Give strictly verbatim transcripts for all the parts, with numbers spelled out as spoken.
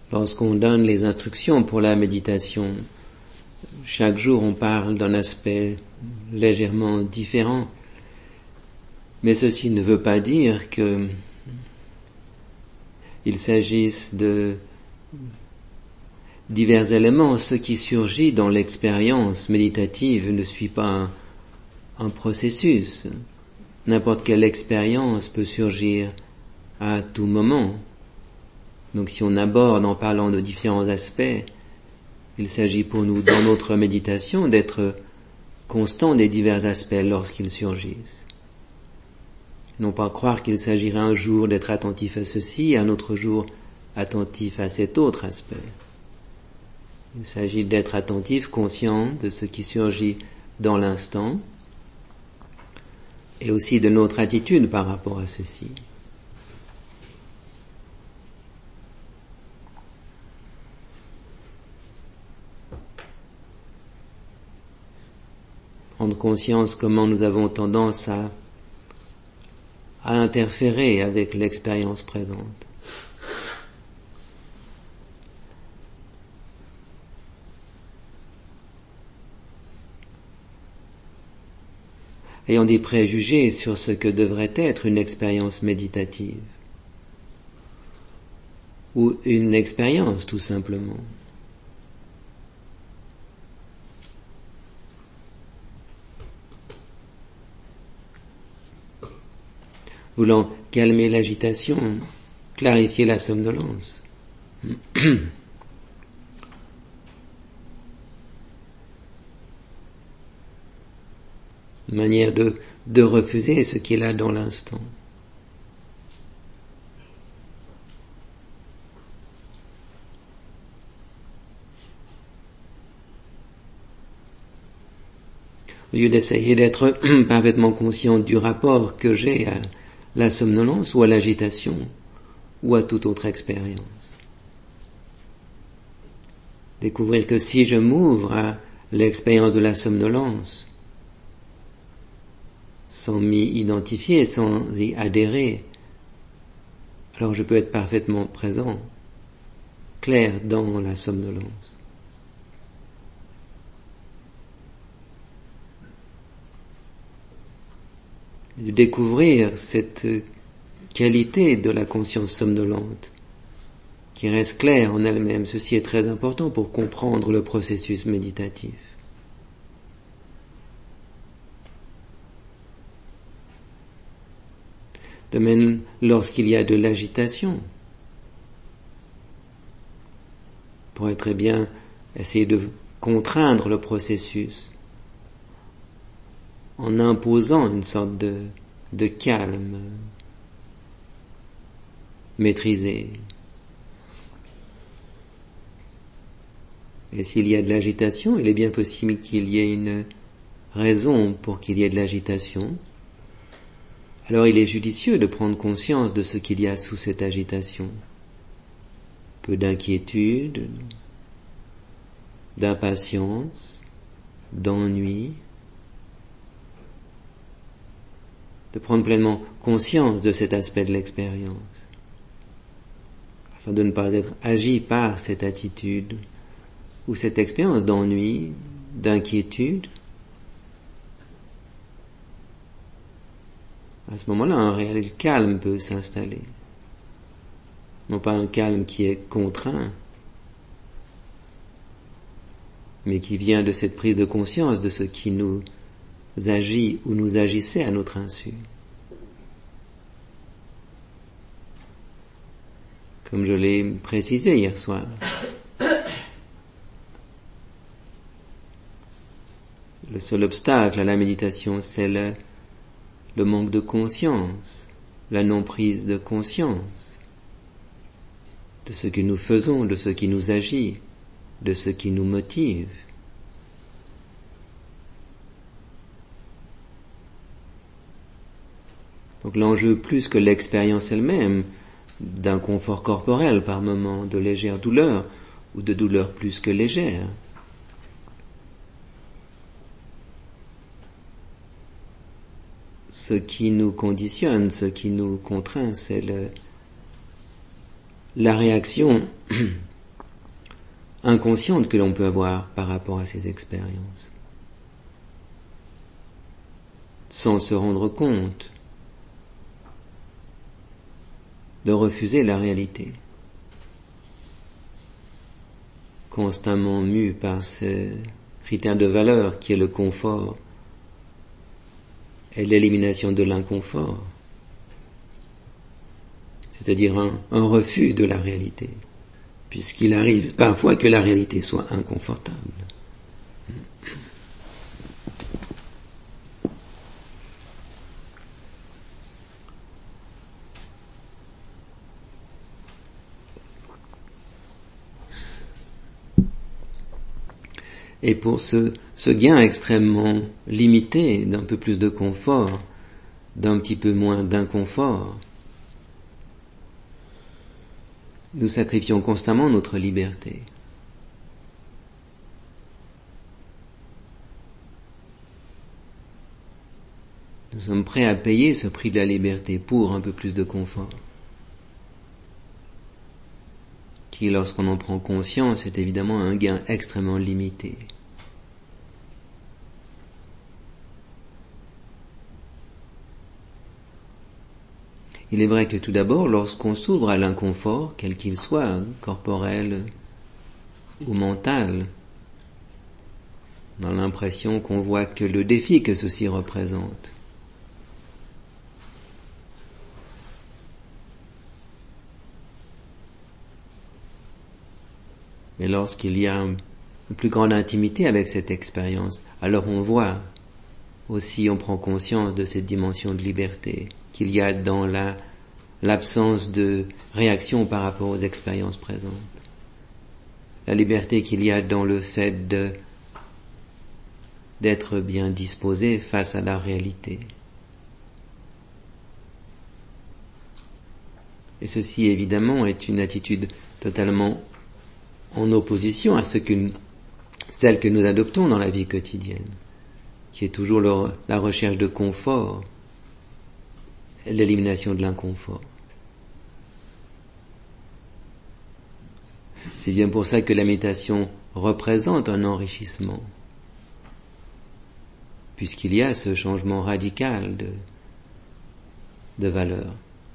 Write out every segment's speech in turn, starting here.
lorsqu'on donne les instructions pour la méditation, chaque jour on parle d'un aspect légèrement différent. Mais ceci ne veut pas dire que il s'agisse de divers éléments. Ce qui surgit dans l'expérience méditative ne suit pas un, un processus. N'importe quelle expérience peut surgir à tout moment. Donc si on aborde en parlant de différents aspects, il s'agit pour nous dans notre méditation d'être constant des divers aspects lorsqu'ils surgissent. Non pas croire qu'il s'agirait un jour d'être attentif à ceci, un autre jour attentif à cet autre aspect. Il s'agit d'être attentif, conscient de ce qui surgit dans l'instant et aussi de notre attitude par rapport à ceci. Prendre conscience comment nous avons tendance à à interférer avec l'expérience présente. Ayant des préjugés sur ce que devrait être une expérience méditative, ou une expérience tout simplement. Voulant calmer l'agitation, clarifier la somnolence. Une manière de, de refuser ce qui est là dans l'instant. Au lieu d'essayer d'être parfaitement conscient du rapport que j'ai à la somnolence ou à l'agitation ou à toute autre expérience. Découvrir que si je m'ouvre à l'expérience de la somnolence, sans m'y identifier, sans y adhérer, alors je peux être parfaitement présent, clair dans la somnolence. De découvrir cette qualité de la conscience somnolente qui reste claire en elle-même. Ceci est très important pour comprendre le processus méditatif. De même, lorsqu'il y a de l'agitation, on pourrait très bien essayer de contraindre le processus en imposant une sorte de, de calme maîtrisé. Et s'il y a de l'agitation, il est bien possible qu'il y ait une raison pour qu'il y ait de l'agitation. Alors il est judicieux de prendre conscience de ce qu'il y a sous cette agitation. Peu d'inquiétude, d'impatience, d'ennui, de prendre pleinement conscience de cet aspect de l'expérience, afin de ne pas être agi par cette attitude ou cette expérience d'ennui, d'inquiétude. À ce moment-là, un réel calme peut s'installer. Non pas un calme qui est contraint, mais qui vient de cette prise de conscience de ce qui nous agit ou nous agissait à notre insu. Comme je l'ai précisé hier soir, le seul obstacle à la méditation, c'est le, le manque de conscience, la non-prise de conscience de ce que nous faisons, de ce qui nous agit, de ce qui nous motive. Donc l'enjeu, plus que l'expérience elle-même, d'un confort corporel par moments, de légère douleur, ou de douleur plus que légère, ce qui nous conditionne, ce qui nous contraint, c'est le, la réaction inconsciente que l'on peut avoir par rapport à ces expériences, sans se rendre compte, de refuser la réalité, constamment mu par ce critère de valeur qui est le confort et l'élimination de l'inconfort, c'est-à-dire un, un refus de la réalité, puisqu'il arrive parfois que la réalité soit inconfortable. Et pour ce, ce gain extrêmement limité d'un peu plus de confort, d'un petit peu moins d'inconfort, nous sacrifions constamment notre liberté. Nous sommes prêts à payer ce prix de la liberté pour un peu plus de confort, qui, lorsqu'on en prend conscience, est évidemment un gain extrêmement limité. Il est vrai que tout d'abord, lorsqu'on s'ouvre à l'inconfort, quel qu'il soit, corporel ou mental, on a l'impression qu'on voit que le défi que ceci représente. Mais lorsqu'il y a une plus grande intimité avec cette expérience, alors on voit aussi, on prend conscience de cette dimension de liberté qu'il y a dans la, l'absence de réaction par rapport aux expériences présentes. La liberté qu'il y a dans le fait de, d'être bien disposé face à la réalité. Et ceci, évidemment, est une attitude totalement en opposition à ce que, celle que nous adoptons dans la vie quotidienne, qui est toujours le, la recherche de confort, l'élimination de l'inconfort. C'est bien pour ça que la méditation représente un enrichissement, puisqu'il y a ce changement radical de, de valeur.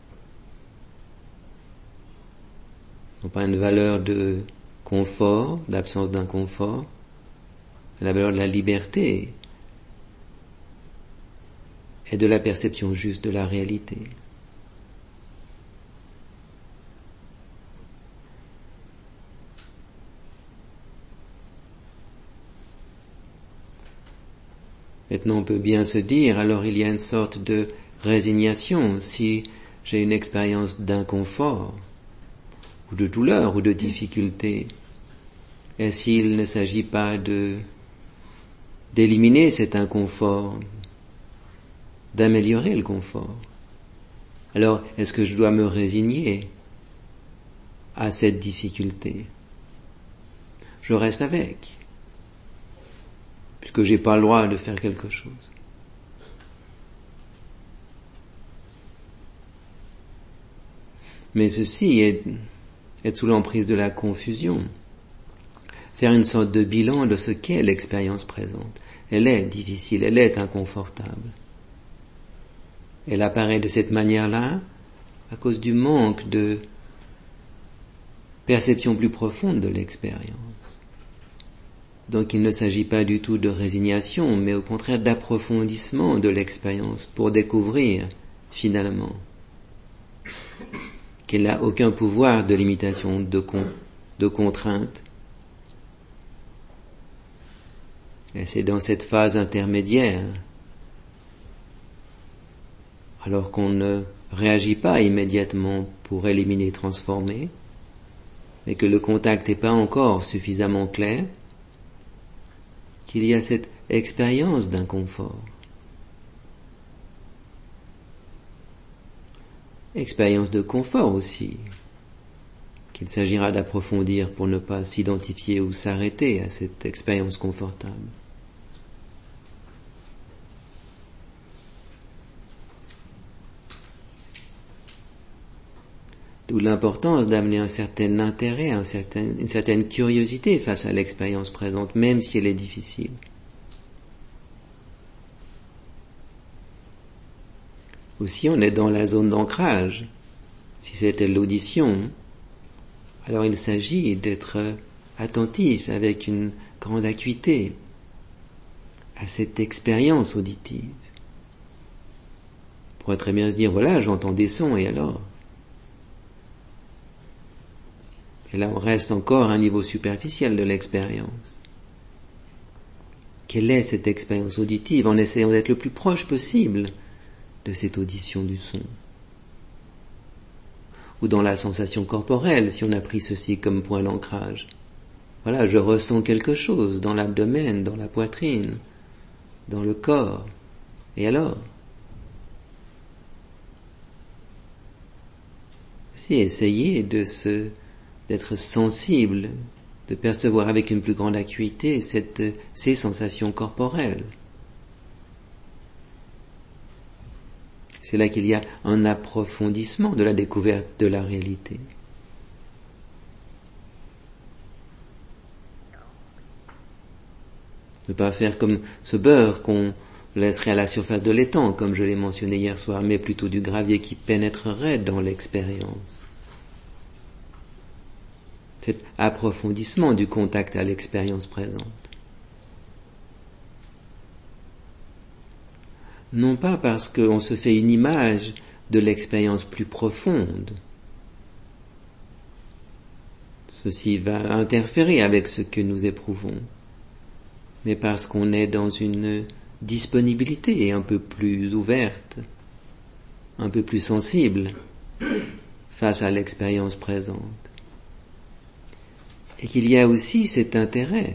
Non pas une valeur de confort, d'absence d'inconfort, la valeur de la liberté et de la perception juste de la réalité. Maintenant, on peut bien se dire, alors il y a une sorte de résignation si j'ai une expérience d'inconfort, ou de douleur, ou de difficulté. Et s'il ne s'agit pas de d'éliminer cet inconfort, d'améliorer le confort, alors est-ce que je dois me résigner à cette difficulté? Je reste avec, puisque j'ai pas le droit de faire quelque chose. Mais ceci est, est sous l'emprise de la confusion. Faire une sorte de bilan de ce qu'est l'expérience présente. Elle est difficile, elle est inconfortable. Elle apparaît de cette manière-là à cause du manque de perception plus profonde de l'expérience. Donc il ne s'agit pas du tout de résignation, mais au contraire d'approfondissement de l'expérience pour découvrir finalement qu'elle n'a aucun pouvoir de limitation, de, con, de contrainte. Et c'est dans cette phase intermédiaire, alors qu'on ne réagit pas immédiatement pour éliminer, transformer, mais que le contact n'est pas encore suffisamment clair, qu'il y a cette expérience d'inconfort. Expérience de confort aussi, qu'il s'agira d'approfondir pour ne pas s'identifier ou s'arrêter à cette expérience confortable. ou l'importance d'amener un certain intérêt, un certain, une certaine curiosité face à l'expérience présente, même si elle est difficile. Aussi, on est dans la zone d'ancrage. Si c'était l'audition, alors il s'agit d'être attentif avec une grande acuité à cette expérience auditive. On pourrait très bien se dire, voilà, j'entends des sons, et alors ? Et là, on reste encore à un niveau superficiel de l'expérience. Quelle est cette expérience auditive, en essayant d'être le plus proche possible de cette audition du son? Ou dans la sensation corporelle, si on a pris ceci comme point d'ancrage. Voilà, je ressens quelque chose dans l'abdomen, dans la poitrine, dans le corps. Et alors ? Aussi, essayer de se, d'être sensible, de percevoir avec une plus grande acuité cette, ces sensations corporelles. C'est là qu'il y a un approfondissement de la découverte de la réalité. Ne pas faire comme ce beurre qu'on laisserait à la surface de l'étang, comme je l'ai mentionné hier soir, mais plutôt du gravier qui pénétrerait dans l'expérience. Cet approfondissement du contact à l'expérience présente. Non pas parce qu'on se fait une image de l'expérience plus profonde. Ceci va interférer avec ce que nous éprouvons, mais parce qu'on est dans une disponibilité un peu plus ouverte, un peu plus sensible face à l'expérience présente. Et qu'il y a aussi cet intérêt.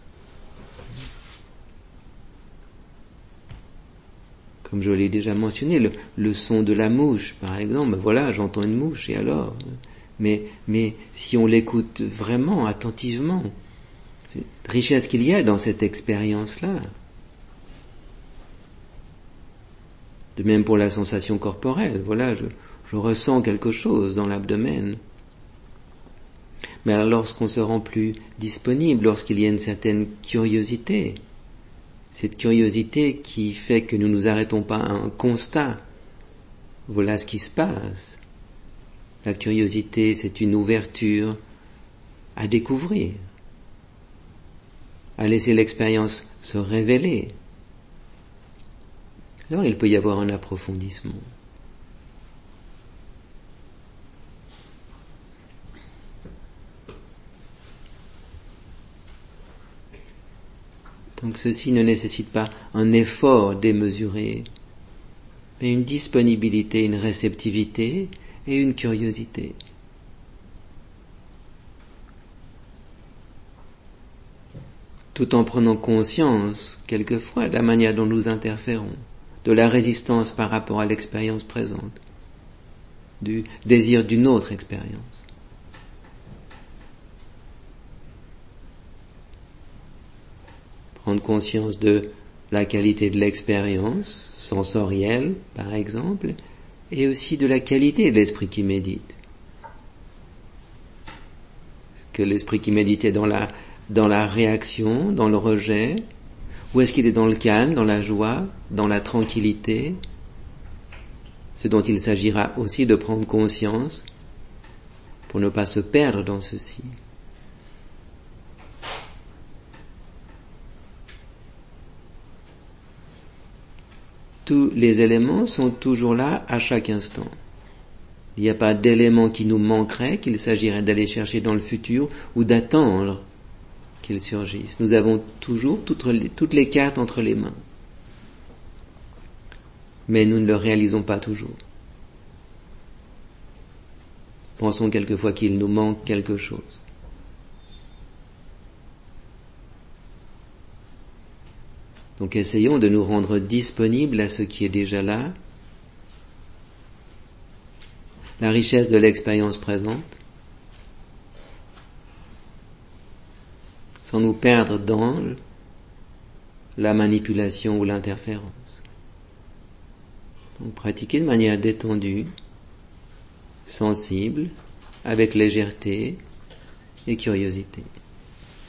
Comme je l'ai déjà mentionné, le, le son de la mouche, par exemple, voilà, j'entends une mouche, et alors ? Mais, mais si on l'écoute vraiment, attentivement, cette richesse qu'il y a dans cette expérience-là. De même pour la sensation corporelle, voilà, je, je ressens quelque chose dans l'abdomen. Mais alors, lorsqu'on se rend plus disponible, lorsqu'il y a une certaine curiosité, cette curiosité qui fait que nous ne nous arrêtons pas à un constat. Voilà ce qui se passe. La curiosité, c'est une ouverture à découvrir, à laisser l'expérience se révéler. Alors il peut y avoir un approfondissement. Donc ceci ne nécessite pas un effort démesuré, mais une disponibilité, une réceptivité et une curiosité. Tout en prenant conscience, quelquefois, de la manière dont nous interférons, de la résistance par rapport à l'expérience présente, du désir d'une autre expérience. Prendre conscience de la qualité de l'expérience sensorielle, par exemple, et aussi de la qualité de l'esprit qui médite. Est-ce que l'esprit qui médite est dans la, dans la réaction, dans le rejet, ou est-ce qu'il est dans le calme, dans la joie, dans la tranquillité, ce dont il s'agira aussi de prendre conscience pour ne pas se perdre dans ceci. Tous les éléments sont toujours là à chaque instant. Il n'y a pas d'élément qui nous manquerait, qu'il s'agirait d'aller chercher dans le futur ou d'attendre qu'il surgisse. Nous avons toujours toutes les, toutes les cartes entre les mains. Mais nous ne le réalisons pas toujours. Pensons quelquefois qu'il nous manque quelque chose. Donc essayons de nous rendre disponibles à ce qui est déjà là, la richesse de l'expérience présente, sans nous perdre dans la manipulation ou l'interférence. Donc pratiquer de manière détendue, sensible, avec légèreté et curiosité.